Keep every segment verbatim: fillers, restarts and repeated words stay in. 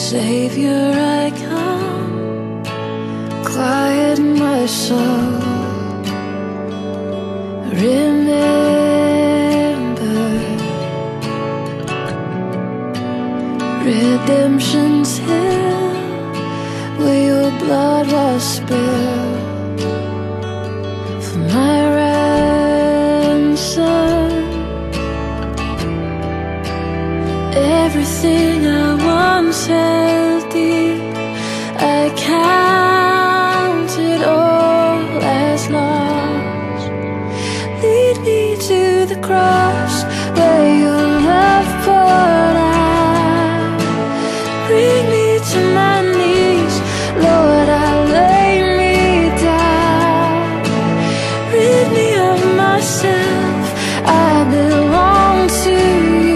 Savior, I come, quiet my soul. Remember, redemption's hill, where your blood was spilled for my ransom. Everything I once held dear, I counted all as lost. Lead me to the cross where your love poured out. Bring me to my knees, Lord, I lay me down. Rid me of myself, I belong to you.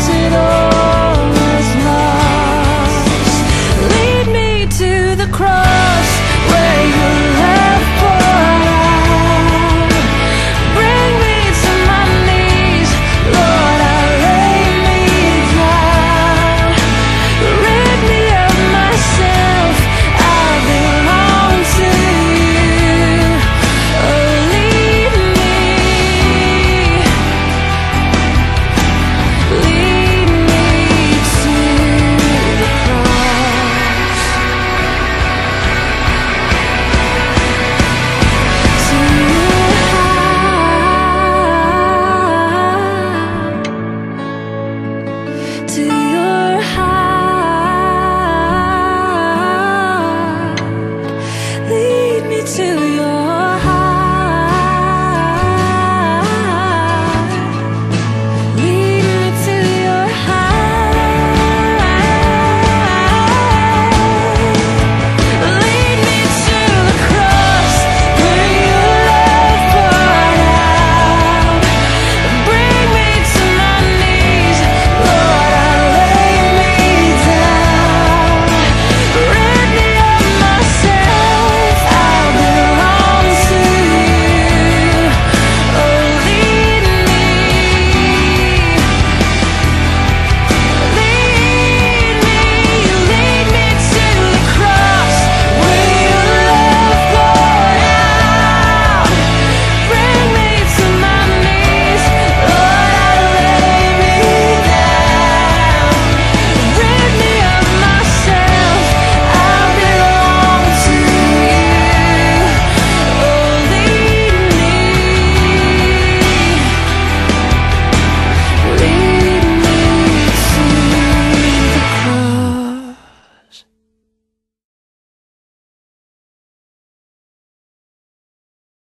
Cross